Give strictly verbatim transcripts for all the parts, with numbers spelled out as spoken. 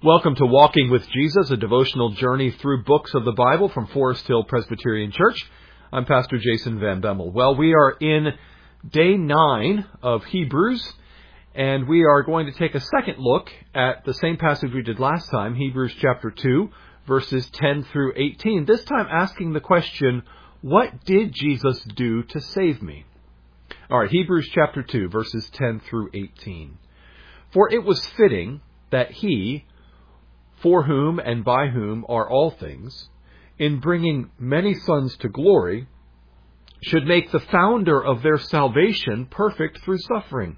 Welcome to Walking with Jesus, a devotional journey through books of the Bible from Forest Hill Presbyterian Church. I'm Pastor Jason Van Bemmel. Well, we are in day nine of Hebrews, and we are going to take a second look at the same passage we did last time, Hebrews chapter two, verses ten through eighteen. This time asking the question, what did Jesus do to save me? All right, Hebrews chapter two, verses ten through eighteen. For it was fitting that he, for whom and by whom are all things, in bringing many sons to glory, should make the founder of their salvation perfect through suffering.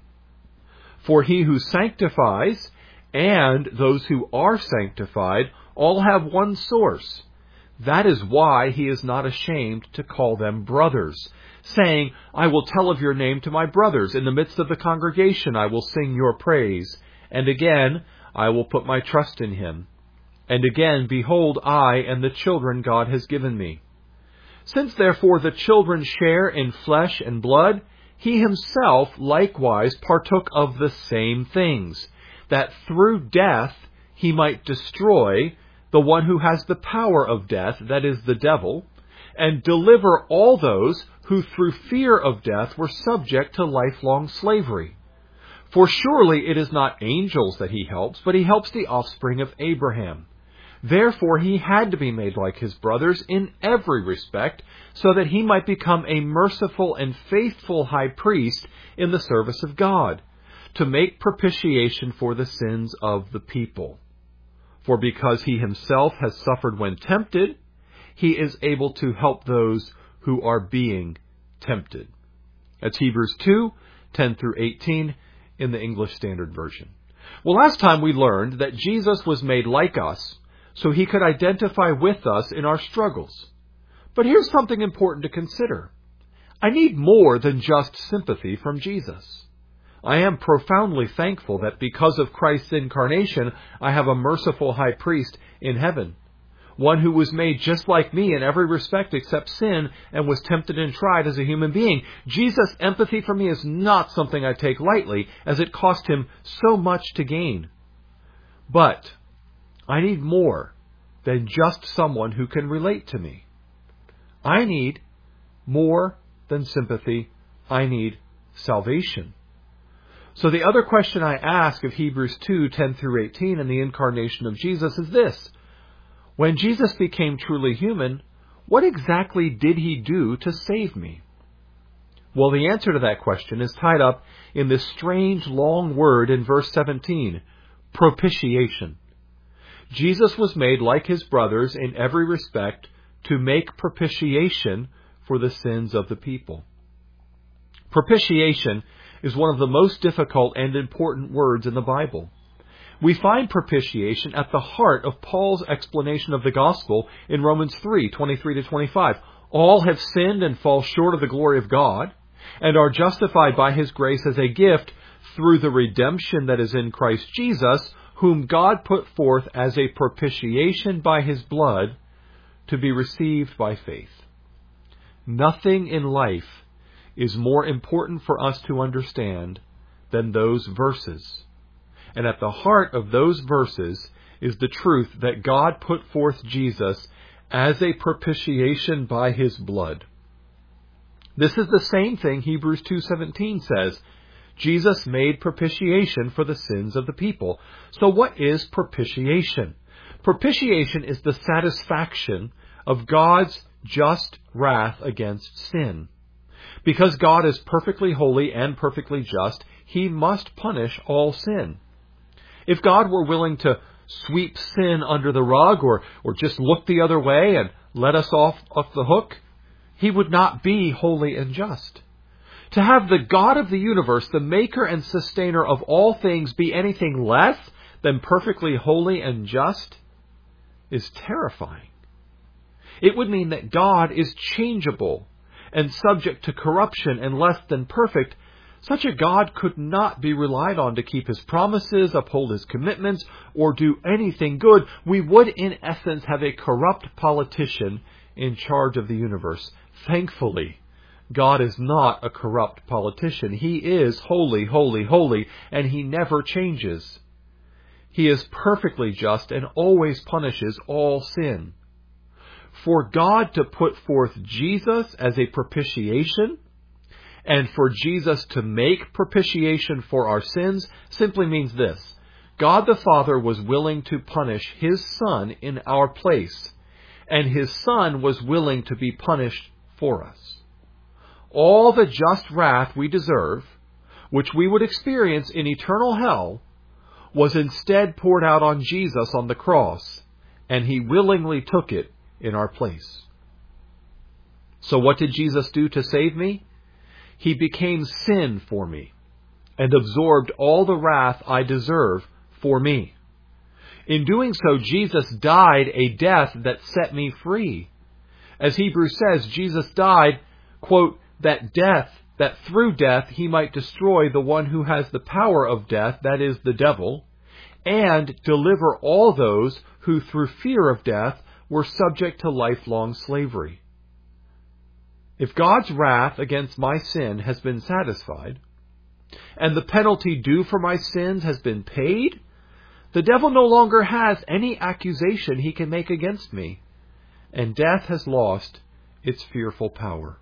For he who sanctifies and those who are sanctified all have one source. That is why he is not ashamed to call them brothers, saying, I will tell of your name to my brothers. In the midst of the congregation I will sing your praise. And again, I will put my trust in him. And again, behold, I and the children God has given me. Since therefore the children share in flesh and blood, he himself likewise partook of the same things, that through death he might destroy the one who has the power of death, that is, the devil, and deliver all those who through fear of death were subject to lifelong slavery. For surely it is not angels that he helps, but he helps the offspring of Abraham. Therefore he had to be made like his brothers in every respect, so that he might become a merciful and faithful high priest in the service of God, to make propitiation for the sins of the people. For because he himself has suffered when tempted, he is able to help those who are being tempted. That's Hebrews two, ten through eighteen in the English Standard Version. Well, last time we learned that Jesus was made like us, so he could identify with us in our struggles. But here's something important to consider. I need more than just sympathy from Jesus. I am profoundly thankful that because of Christ's incarnation, I have a merciful high priest in heaven, one who was made just like me in every respect except sin and was tempted and tried as a human being. Jesus' empathy for me is not something I take lightly, as it cost him so much to gain. But I need more than just someone who can relate to me. I need more than sympathy. I need salvation. So the other question I ask of Hebrews two, ten through eighteen and the incarnation of Jesus is this. When Jesus became truly human, what exactly did he do to save me? Well, the answer to that question is tied up in this strange long word in verse seventeen, propitiation. Jesus was made like his brothers in every respect to make propitiation for the sins of the people. Propitiation is one of the most difficult and important words in the Bible. We find propitiation at the heart of Paul's explanation of the gospel in Romans three, twenty-three to twenty-five. All have sinned and fall short of the glory of God, and are justified by his grace as a gift through the redemption that is in Christ Jesus, whom God put forth as a propitiation by his blood to be received by faith. Nothing in life is more important for us to understand than those verses. And at the heart of those verses is the truth that God put forth Jesus as a propitiation by his blood. This is the same thing Hebrews two seventeen says. Jesus made propitiation for the sins of the people. So what is propitiation? Propitiation is the satisfaction of God's just wrath against sin. Because God is perfectly holy and perfectly just, he must punish all sin. If God were willing to sweep sin under the rug or, or just look the other way and let us off, off the hook, he would not be holy and just. To have the God of the universe, the maker and sustainer of all things, be anything less than perfectly holy and just is terrifying. It would mean that God is changeable and subject to corruption and less than perfect. Such a God could not be relied on to keep his promises, uphold his commitments, or do anything good. We would, in essence, have a corrupt politician in charge of the universe. Thankfully, God is not a corrupt politician. He is holy, holy, holy, and he never changes. He is perfectly just and always punishes all sin. For God to put forth Jesus as a propitiation, and for Jesus to make propitiation for our sins, simply means this: God the Father was willing to punish His Son in our place, and His Son was willing to be punished for us. All the just wrath we deserve, which we would experience in eternal hell, was instead poured out on Jesus on the cross, and He willingly took it in our place. So what did Jesus do to save me? He became sin for me, and absorbed all the wrath I deserve for me. In doing so, Jesus died a death that set me free. As Hebrews says, Jesus died, quote, that death, that through death He might destroy the one who has the power of death, that is, the devil, and deliver all those who through fear of death were subject to lifelong slavery. If God's wrath against my sin has been satisfied, and the penalty due for my sins has been paid, the devil no longer has any accusation he can make against me, and death has lost its fearful power.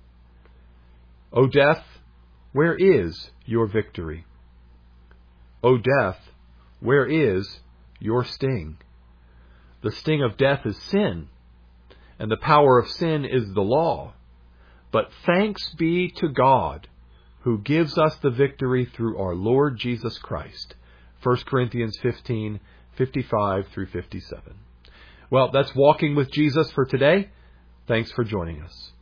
O death, where is your victory? O death, where is your sting? The sting of death is sin, and the power of sin is the law. But thanks be to God, who gives us the victory through our Lord Jesus Christ. First Corinthians fifteen, fifty-five through fifty-seven. Well, that's Walking with Jesus for today. Thanks for joining us.